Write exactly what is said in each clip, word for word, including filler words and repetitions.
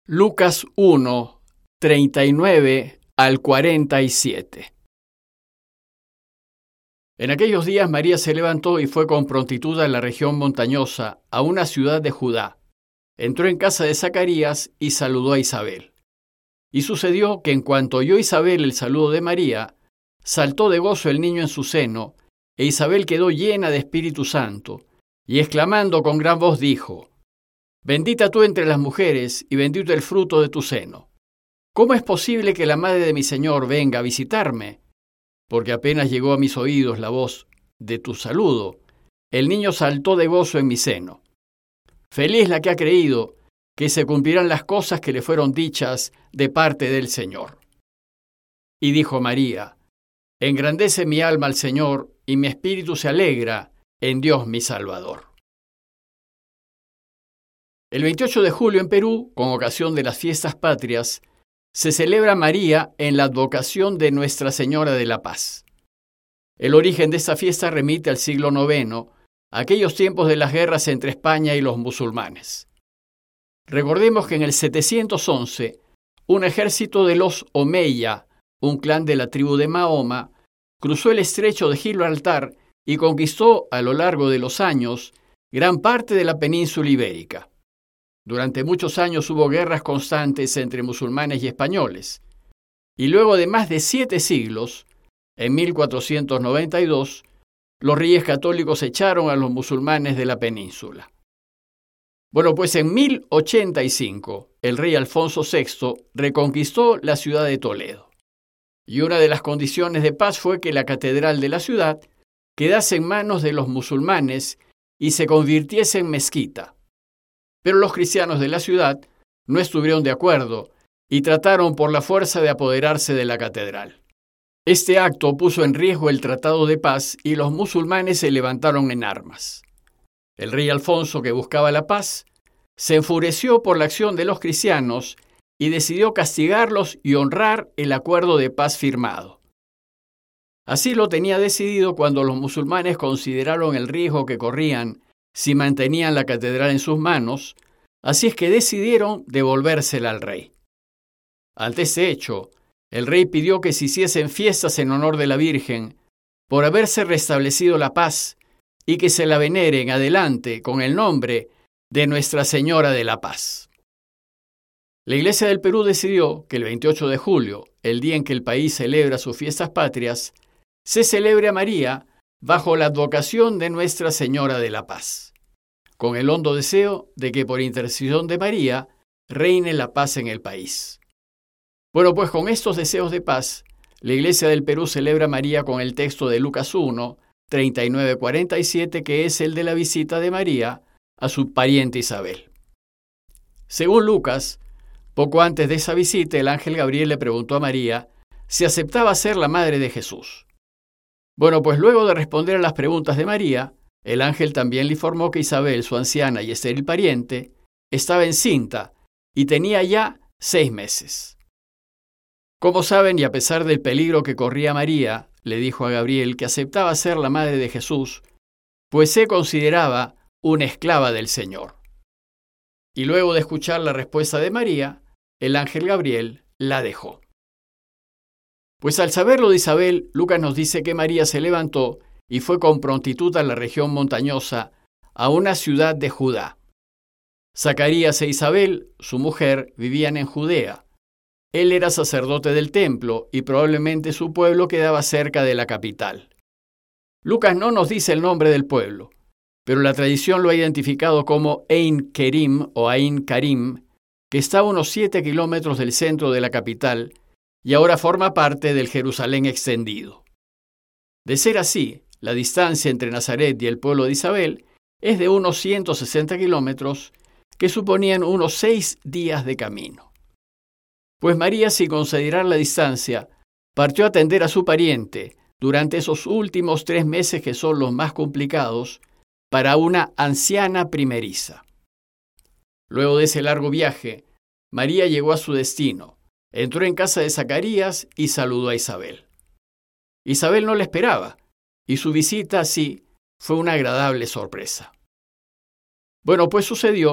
Lucas uno, treinta y nueve al cuarenta y siete. En aquellos días María se levantó y fue con prontitud a la región montañosa, a una ciudad de Judá. Entró en casa de Zacarías y saludó a Isabel. Y sucedió que en cuanto oyó Isabel el saludo de María, saltó de gozo el niño en su seno, e Isabel quedó llena de Espíritu Santo, y exclamando con gran voz dijo: Bendita tú entre las mujeres, y bendito el fruto de tu seno. ¿Cómo es posible que la madre de mi Señor venga a visitarme? Porque apenas llegó a mis oídos la voz de tu saludo, el niño saltó de gozo en mi seno. Feliz la que ha creído que se cumplirán las cosas que le fueron dichas de parte del Señor. Y dijo María: Engrandece mi alma al Señor, y mi espíritu se alegra en Dios mi Salvador. El veintiocho de julio en Perú, con ocasión de las fiestas patrias, se celebra María en la advocación de Nuestra Señora de la Paz. El origen de esta fiesta remite al siglo noveno, aquellos tiempos de las guerras entre España y los musulmanes. Recordemos que en el setecientos once, un ejército de los Omeya, un clan de la tribu de Mahoma, cruzó el estrecho de Gibraltar y conquistó a lo largo de los años gran parte de la península ibérica. Durante muchos años hubo guerras constantes entre musulmanes y españoles, y luego de más de siete siglos, en mil cuatrocientos noventa y dos, los reyes católicos echaron a los musulmanes de la península. Bueno, pues en mil ochenta y cinco, el rey Alfonso sexto reconquistó la ciudad de Toledo, y una de las condiciones de paz fue que la catedral de la ciudad quedase en manos de los musulmanes y se convirtiese en mezquita. Pero los cristianos de la ciudad no estuvieron de acuerdo y trataron por la fuerza de apoderarse de la catedral. Este acto puso en riesgo el tratado de paz y los musulmanes se levantaron en armas. El rey Alfonso, que buscaba la paz, se enfureció por la acción de los cristianos y decidió castigarlos y honrar el acuerdo de paz firmado. Así lo tenía decidido cuando los musulmanes consideraron el riesgo que corrían si mantenían la catedral en sus manos, así es que decidieron devolvérsela al rey. Ante este hecho, el rey pidió que se hiciesen fiestas en honor de la Virgen por haberse restablecido la paz y que se la venere en adelante con el nombre de Nuestra Señora de la Paz. La Iglesia del Perú decidió que el veintiocho de julio, el día en que el país celebra sus fiestas patrias, se celebre a María bajo la advocación de Nuestra Señora de la Paz, con el hondo deseo de que por intercesión de María reine la paz en el país. Bueno, pues con estos deseos de paz, la Iglesia del Perú celebra a María con el texto de Lucas uno, treinta y nueve a cuarenta y siete, que es el de la visita de María a su pariente Isabel. Según Lucas, poco antes de esa visita, el ángel Gabriel le preguntó a María si aceptaba ser la madre de Jesús. Bueno, pues luego de responder a las preguntas de María, el ángel también le informó que Isabel, su anciana y estéril pariente, estaba encinta y tenía ya seis meses. Como saben, y a pesar del peligro que corría María, le dijo a Gabriel que aceptaba ser la madre de Jesús, pues se consideraba una esclava del Señor. Y luego de escuchar la respuesta de María, el ángel Gabriel la dejó. Pues al saberlo de Isabel, Lucas nos dice que María se levantó y fue con prontitud a la región montañosa, a una ciudad de Judá. Zacarías e Isabel, su mujer, vivían en Judea. Él era sacerdote del templo y probablemente su pueblo quedaba cerca de la capital. Lucas no nos dice el nombre del pueblo, pero la tradición lo ha identificado como Ein Kerim o Ain Karim, que está a unos siete kilómetros del centro de la capital y ahora forma parte del Jerusalén extendido. De ser así, la distancia entre Nazaret y el pueblo de Isabel es de unos ciento sesenta kilómetros, que suponían unos seis días de camino. Pues María, sin considerar la distancia, partió a atender a su pariente durante esos últimos tres meses que son los más complicados para una anciana primeriza. Luego de ese largo viaje, María llegó a su destino. Entró en casa de Zacarías y saludó a Isabel. Isabel no la esperaba, y su visita, sí, fue una agradable sorpresa. Bueno, pues sucedió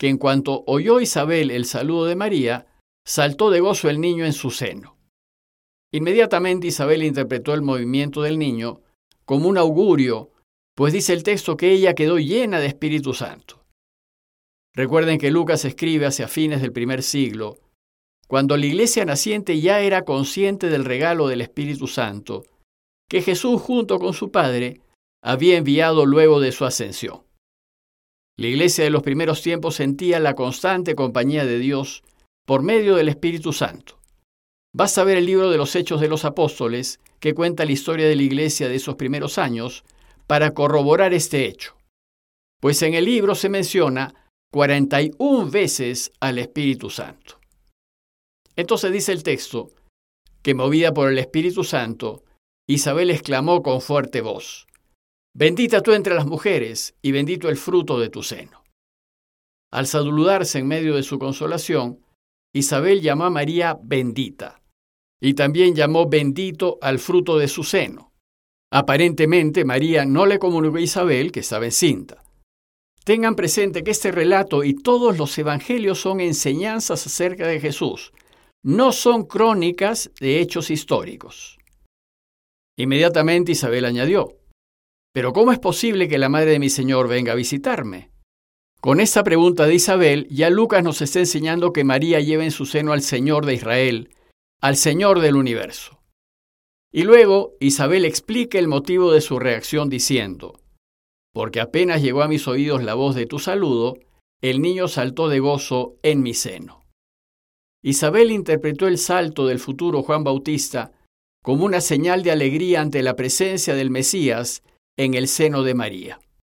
que en cuanto oyó Isabel el saludo de María, saltó de gozo el niño en su seno. Inmediatamente Isabel interpretó el movimiento del niño como un augurio, pues dice el texto que ella quedó llena de Espíritu Santo. Recuerden que Lucas escribe hacia fines del primer siglo, cuando la iglesia naciente ya era consciente del regalo del Espíritu Santo, que Jesús junto con su Padre había enviado luego de su ascensión. La iglesia de los primeros tiempos sentía la constante compañía de Dios por medio del Espíritu Santo. Basta ver el libro de los Hechos de los Apóstoles, que cuenta la historia de la iglesia de esos primeros años, para corroborar este hecho. Pues en el libro se menciona cuarenta y una veces al Espíritu Santo. Entonces dice el texto que, movida por el Espíritu Santo, Isabel exclamó con fuerte voz: «Bendita tú entre las mujeres, y bendito el fruto de tu seno». Al saludarse en medio de su consolación, Isabel llamó a María bendita, y también llamó bendito al fruto de su seno. Aparentemente, María no le comunicó a Isabel que estaba encinta. Tengan presente que este relato y todos los evangelios son enseñanzas acerca de Jesús, no son crónicas de hechos históricos. Inmediatamente Isabel añadió: «¿Pero cómo es posible que la madre de mi Señor venga a visitarme?». Con esta pregunta de Isabel, ya Lucas nos está enseñando que María lleva en su seno al Señor de Israel, al Señor del universo. Y luego Isabel explica el motivo de su reacción diciendo: «Porque apenas llegó a mis oídos la voz de tu saludo, el niño saltó de gozo en mi seno». Isabel interpretó el salto del futuro Juan Bautista como una señal de alegría ante la presencia del Mesías en el seno de María.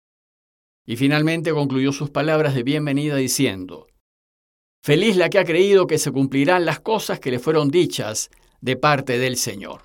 Y finalmente concluyó sus palabras de bienvenida diciendo: «Feliz la que ha creído que se cumplirán las cosas que le fueron dichas de parte del Señor».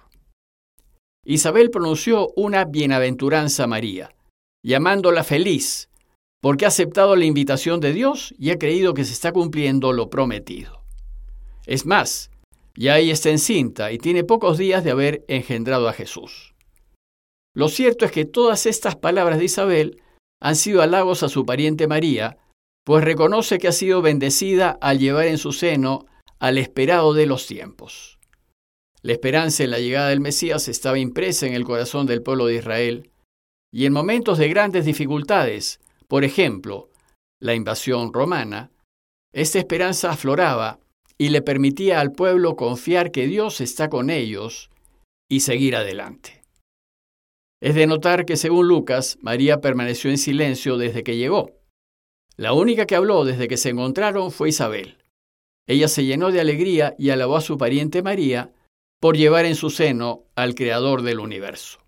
Isabel pronunció una bienaventuranza a María, llamándola feliz, porque ha aceptado la invitación de Dios y ha creído que se está cumpliendo lo prometido. Es más, ya ella está encinta y tiene pocos días de haber engendrado a Jesús. Lo cierto es que todas estas palabras de Isabel han sido halagos a su pariente María, pues reconoce que ha sido bendecida al llevar en su seno al esperado de los tiempos. La esperanza en la llegada del Mesías estaba impresa en el corazón del pueblo de Israel, y en momentos de grandes dificultades, por ejemplo, la invasión romana, esta esperanza afloraba y le permitía al pueblo confiar que Dios está con ellos y seguir adelante. Es de notar que, según Lucas, María permaneció en silencio desde que llegó. La única que habló desde que se encontraron fue Isabel. Ella se llenó de alegría y alabó a su pariente María por llevar en su seno al Creador del universo.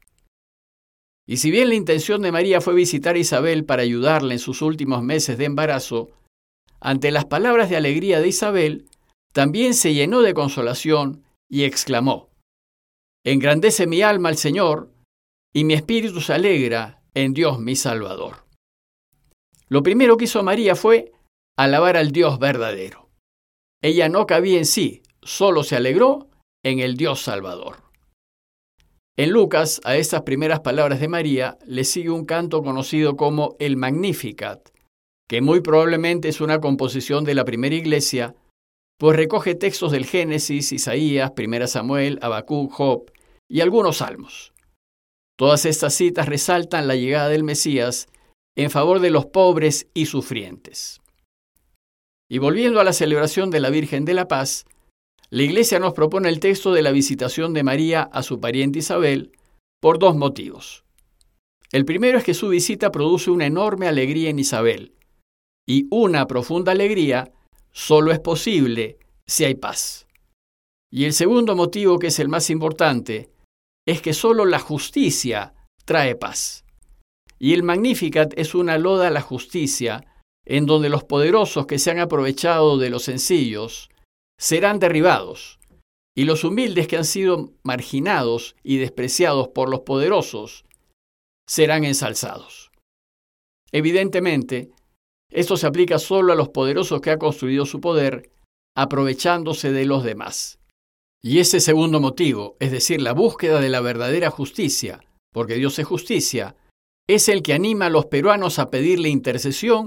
Y si bien la intención de María fue visitar a Isabel para ayudarla en sus últimos meses de embarazo, ante las palabras de alegría de Isabel, también se llenó de consolación y exclamó: «Engrandece mi alma al Señor, y mi espíritu se alegra en Dios mi Salvador». Lo primero que hizo María fue alabar al Dios verdadero. Ella no cabía en sí, solo se alegró en el Dios Salvador. En Lucas, a estas primeras palabras de María, le sigue un canto conocido como el Magnificat, que muy probablemente es una composición de la primera iglesia, pues recoge textos del Génesis, Isaías, Primera Samuel, Habacuc, Job y algunos salmos. Todas estas citas resaltan la llegada del Mesías en favor de los pobres y sufrientes. Y volviendo a la celebración de la Virgen de la Paz, la Iglesia nos propone el texto de la visitación de María a su pariente Isabel por dos motivos. El primero es que su visita produce una enorme alegría en Isabel, y una profunda alegría solo es posible si hay paz. Y el segundo motivo, que es el más importante, es que solo la justicia trae paz. Y el Magnificat es una loda a la justicia, en donde los poderosos que se han aprovechado de los sencillos serán derribados, y los humildes que han sido marginados y despreciados por los poderosos serán ensalzados. Evidentemente, esto se aplica solo a los poderosos que han construido su poder, aprovechándose de los demás. Y ese segundo motivo, es decir, la búsqueda de la verdadera justicia, porque Dios es justicia, es el que anima a los peruanos a pedirle intercesión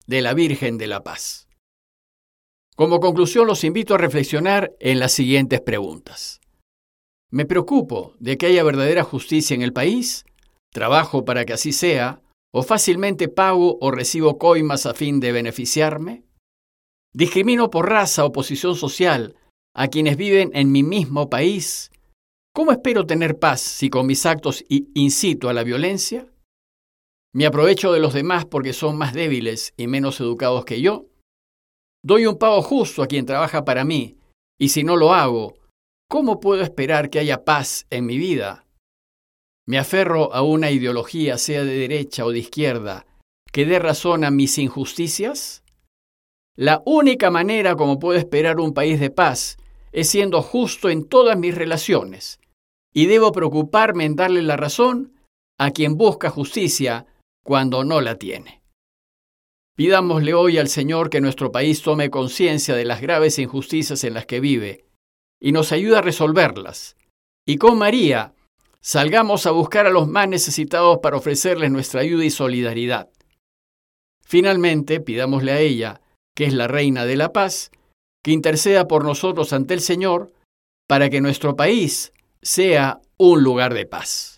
de la Virgen de la Paz. Como conclusión, los invito a reflexionar en las siguientes preguntas. ¿Me preocupo de que haya verdadera justicia en el país? ¿Trabajo para que así sea? ¿O fácilmente pago o recibo coimas a fin de beneficiarme? ¿Discrimino por raza o posición social a quienes viven en mi mismo país? ¿Cómo espero tener paz si con mis actos incito a la violencia? ¿Me aprovecho de los demás porque son más débiles y menos educados que yo? ¿Doy un pago justo a quien trabaja para mí? Y si no lo hago, ¿cómo puedo esperar que haya paz en mi vida? ¿Me aferro a una ideología, sea de derecha o de izquierda, que dé razón a mis injusticias? La única manera como puedo esperar un país de paz es siendo justo en todas mis relaciones, y debo preocuparme en darle la razón a quien busca justicia cuando no la tiene. Pidámosle hoy al Señor que nuestro país tome conciencia de las graves injusticias en las que vive y nos ayude a resolverlas. Y con María, salgamos a buscar a los más necesitados para ofrecerles nuestra ayuda y solidaridad. Finalmente, pidámosle a ella, que es la Reina de la Paz, que interceda por nosotros ante el Señor para que nuestro país sea un lugar de paz.